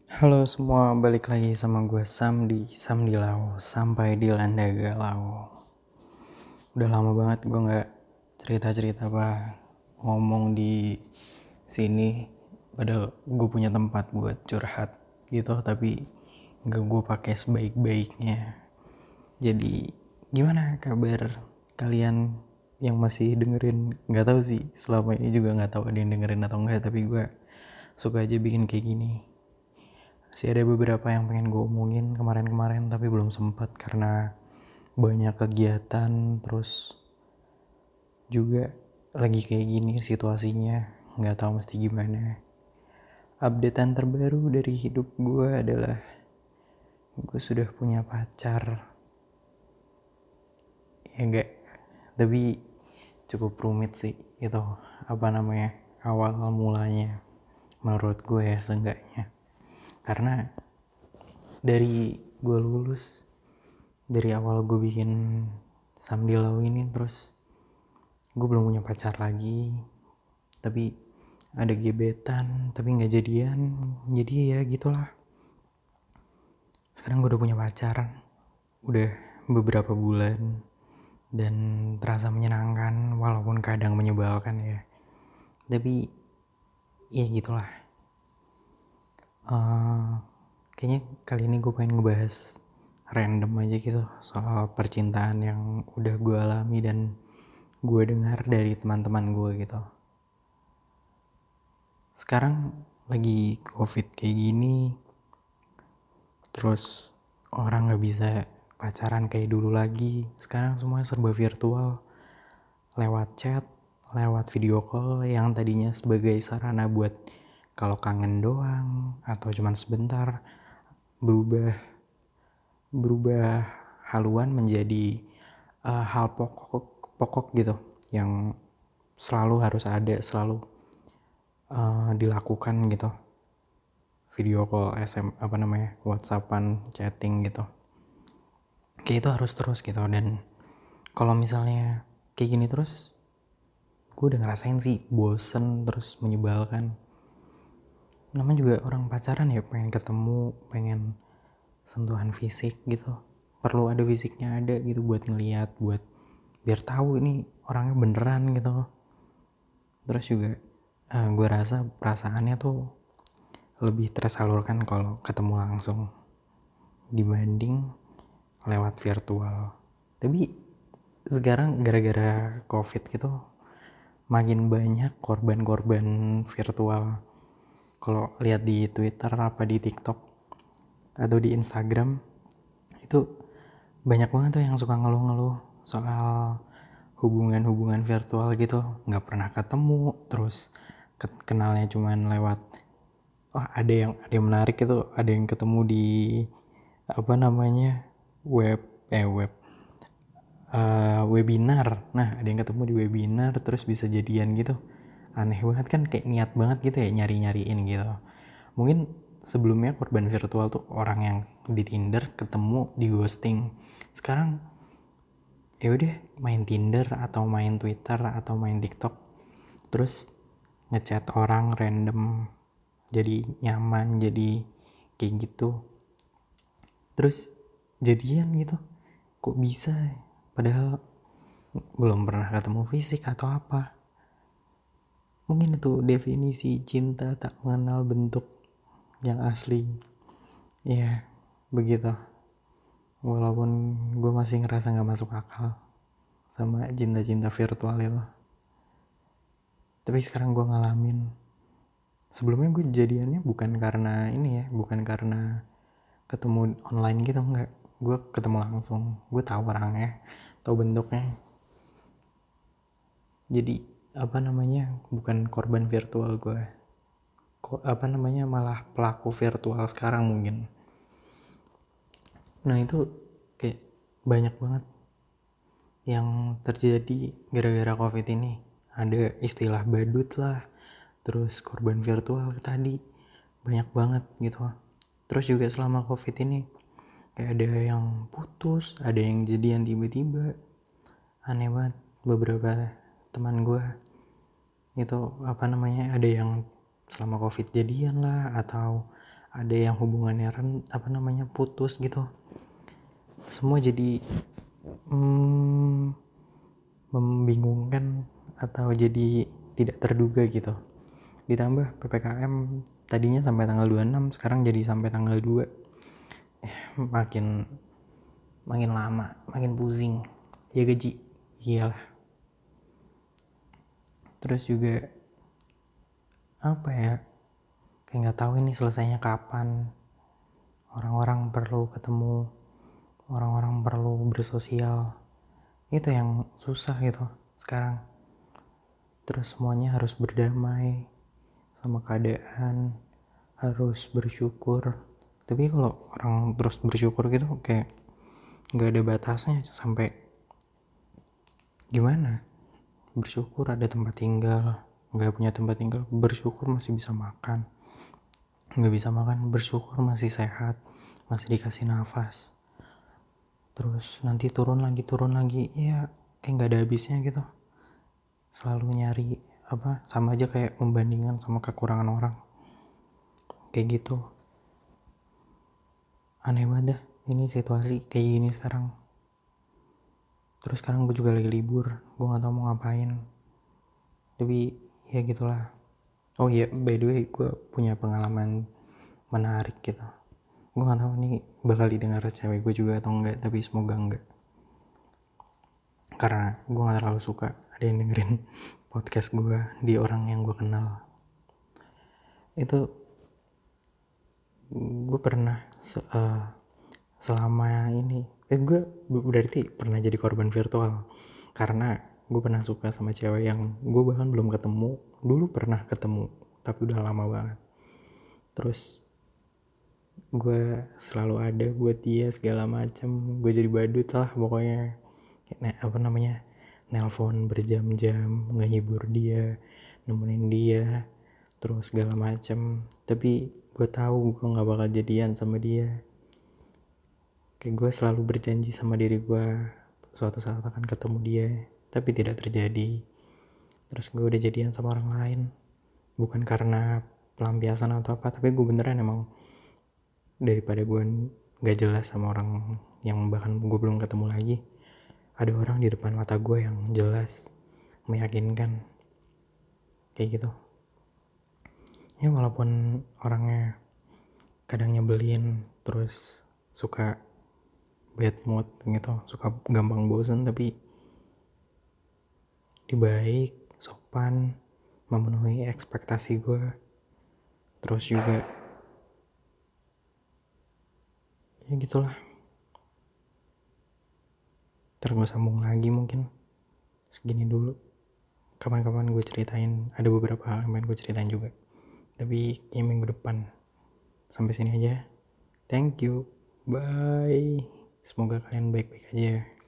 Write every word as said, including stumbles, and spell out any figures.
Halo semua, balik lagi sama gue Sam di Sam di Lau, sampai di Landa Galau. Udah lama banget gue nggak cerita-cerita apa ngomong di sini. Padahal gue punya tempat buat curhat gitu, tapi nggak gue pakai sebaik-baiknya. Jadi gimana kabar kalian yang masih dengerin? Nggak tahu sih, selama ini juga nggak tahu ada yang dengerin atau enggak. Tapi gue suka aja bikin kayak gini. Masih ada beberapa yang pengen gue omongin kemarin-kemarin tapi belum sempat karena banyak kegiatan, terus juga lagi kayak gini situasinya, nggak tahu mesti gimana. Updatean terbaru dari hidup gue adalah gue sudah punya pacar. Ya enggak, tapi cukup rumit sih itu, apa namanya, awal mulanya menurut gue ya seenggaknya. Karena dari gue lulus, dari awal gue bikin Samdilau ini, terus gue belum punya pacar lagi, tapi ada gebetan tapi nggak jadian. Jadi ya gitulah, sekarang gue udah punya pacar udah beberapa bulan dan terasa menyenangkan walaupun kadang menyebalkan ya, tapi ya gitulah. uh, kayaknya kali ini gue pengen ngebahas random aja gitu soal percintaan yang udah gue alami dan gue dengar dari teman-teman gue gitu. Sekarang lagi covid kayak gini, terus orang gak bisa pacaran kayak dulu lagi. Sekarang semuanya serba virtual, lewat chat, lewat video call yang tadinya sebagai sarana buat kalau kangen doang atau cuman sebentar, berubah berubah haluan menjadi uh, hal pokok pokok gitu yang selalu harus ada, selalu uh, dilakukan gitu. Video call, S M, apa namanya, WhatsAppan, chatting gitu. Kayak itu harus terus gitu. Dan kalau misalnya kayak gini terus, gue udah ngerasain sih bosen terus menyebalkan. Namanya juga orang pacaran ya, pengen ketemu, pengen sentuhan fisik gitu. Perlu ada fisiknya ada gitu buat ngeliat, buat biar tahu ini orangnya beneran gitu. Terus juga uh, gue rasa perasaannya tuh lebih tersalurkan kalau ketemu langsung dibanding lewat virtual. Tapi sekarang gara-gara covid gitu makin banyak korban-korban virtual. Kalau lihat di Twitter apa di TikTok atau di Instagram, itu banyak banget tuh yang suka ngeluh-ngeluh soal hubungan-hubungan virtual gitu, nggak pernah ketemu, terus kenalnya cuman lewat, oh ada yang ada yang menarik itu, ada yang ketemu di apa namanya, web eh web uh, webinar. Nah ada yang ketemu di webinar terus bisa jadian gitu. Aneh banget kan, kayak niat banget gitu ya nyari-nyariin gitu. Mungkin sebelumnya korban virtual tuh orang yang di Tinder ketemu di ghosting. Sekarang ya udah main Tinder atau main Twitter atau main TikTok, terus ngechat orang random, jadi nyaman, jadi kayak gitu, terus jadian gitu. Kok bisa? Padahal belum pernah ketemu fisik atau apa. Mungkin itu definisi cinta tak mengenal bentuk yang asli. Ya begitu. Walaupun gue masih ngerasa gak masuk akal sama cinta-cinta virtual itu, tapi sekarang gue ngalamin. Sebelumnya gue jadiannya bukan karena ini ya, bukan karena ketemu online gitu, enggak. Gue ketemu langsung, gue tahu orangnya, tahu bentuknya. Jadi apa namanya, bukan korban virtual gue, kok apa namanya, malah pelaku virtual sekarang mungkin. Nah itu kayak banyak banget yang terjadi gara-gara covid ini. Ada istilah badut lah, terus korban virtual tadi, banyak banget gitu. Terus juga selama covid ini kayak ada yang putus, ada yang jadian tiba-tiba. Aneh banget. Beberapa teman gue itu apa namanya, ada yang selama covid jadian lah, atau ada yang hubungannya ren, apa namanya putus gitu, semua jadi hmm, membingungkan atau jadi tidak terduga gitu. Ditambah P P K M tadinya sampai tanggal dua puluh enam, sekarang jadi sampai tanggal dua. Eh, makin makin lama, makin pusing. Ya gaji, iyalah. Terus juga apa ya? Kayak nggak tahu ini selesainya kapan. Orang-orang perlu ketemu, orang-orang perlu bersosial. Itu yang susah gitu sekarang. Terus semuanya harus berdamai sama keadaan, harus bersyukur. Tapi kalau orang terus bersyukur gitu kayak nggak ada batasnya sampai gimana? Bersyukur ada tempat tinggal, nggak punya tempat tinggal, bersyukur masih bisa makan, nggak bisa makan, bersyukur masih sehat, masih dikasih nafas. Terus nanti turun lagi, turun lagi, ya kayak nggak ada habisnya gitu. Selalu nyari apa, sama aja kayak membandingkan sama kekurangan orang. Kayak gitu. Aneh banget dah, ini situasi kayak gini sekarang. Terus sekarang gue juga lagi libur, gue nggak tahu mau ngapain. Tapi ya gitulah. Oh iya, by the way, gue punya pengalaman menarik gitu. Gue nggak tahu nih bakal didengar cewek gue juga atau enggak, tapi semoga enggak. Karena gue nggak terlalu suka ada yang dengerin podcast gue di orang yang gue kenal. Itu gue pernah se- uh, selama ini, eh gue berarti pernah jadi korban virtual. Karena gue pernah suka sama cewek yang gue bahkan belum ketemu. Dulu pernah ketemu, tapi udah lama banget. Terus gue selalu ada buat dia segala macem. Gue jadi badut lah pokoknya. Nah, apa namanya, nelpon berjam-jam, ngehibur dia, nemenin dia, terus segala macem. Tapi gue tahu gue nggak bakal jadian sama dia. Kayak gue selalu berjanji sama diri gue suatu saat akan ketemu dia, tapi tidak terjadi. Terus gue udah jadian sama orang lain, bukan karena pelampiasan atau apa, tapi gue beneran emang daripada gue nggak jelas sama orang yang bahkan gue belum ketemu lagi, ada orang di depan mata gue yang jelas, meyakinkan, kayak gitu. Ya walaupun orangnya kadang nyebelin, terus suka bad mood gitu, suka gampang bosen, tapi dia baik, sopan, memenuhi ekspektasi gue. Terus juga ya gitulah. Ntar gue sambung lagi mungkin. Segini dulu. Kapan-kapan gue ceritain, ada beberapa hal yang pengen gue ceritain juga. Tapi ini minggu depan. Sampai sini aja. Thank you. Bye. Semoga kalian baik-baik aja.